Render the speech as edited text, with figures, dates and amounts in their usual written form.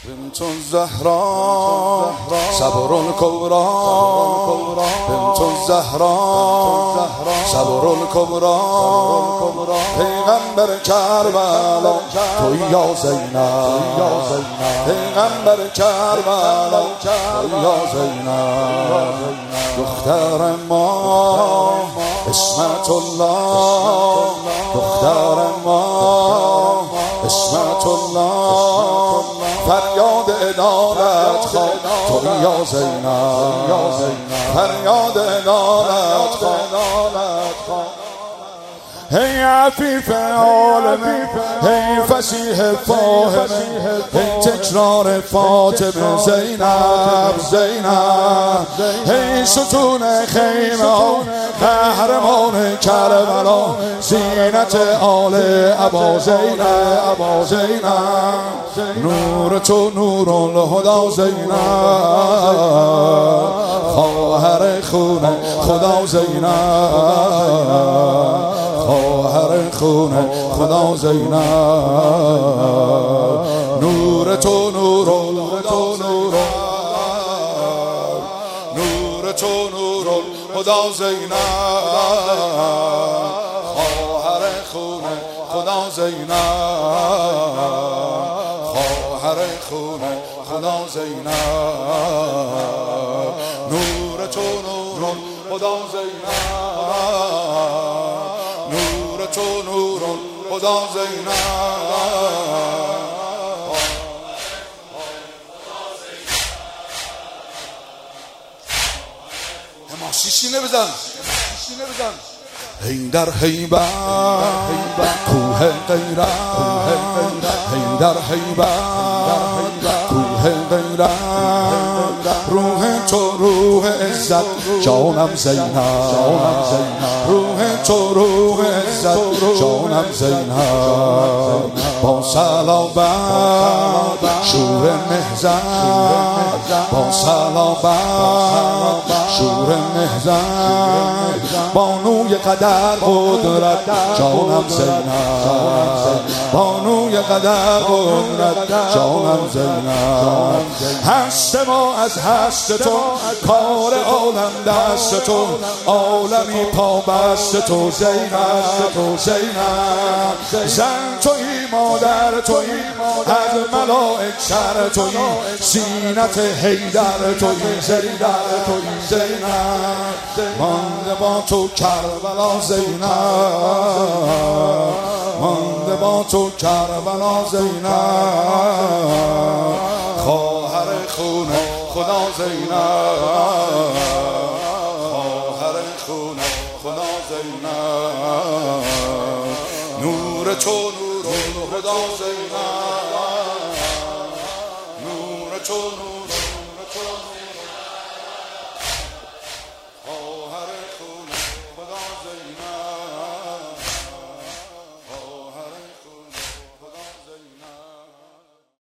بنت الزهراء صبر الكبرى بنت الزهراء صبر الكبرى پیغمبر کربلا تو یا زینب پیغمبر کربلا تو یا زینب دختر ما اسمت الله دختر ما اسمت الله فریاد عدالت خواه تو یا زینب فریاد عدالت خواه ای عفیف عالمی ای فصیح فاهم ای تکرار فاطمه زینب ای ستون خیمه قهرمان کربلا زینت آل ابا زینب نور تو نور الهدی زینب خواهر خون خدا زینب خواهر خون خدا زینب نور تو نور نور تو نور خدا زینب خواهر خون خدا زینب خواهر خون خدا زینب نور تو نور خدا زینب نور تو نور خدا زینب شیشینه بزن هیدر هیبت کوه غیرت هیدر هیبت کوه غیرت روح تو روح عزت جانم زینب روح تو روح عزت جانم زینب با صلابت شور مهزت با صلابت شور مهزت بانوی قدر قدرت جانم زینب بانوی قدر قدرت جانم زینب هست ما از هست تو کار عالم دست تو عالمی پا بست تو زینب زن تویی مادر تویی از ملائک سر تویی زینت حیدر تویی زینب مانده با تو کربلا زینب مانده با تو کربلا زینب خواهر خون خدا زینب خواهر خون خدا زینب نور تو نور خدا زینب نور تو نور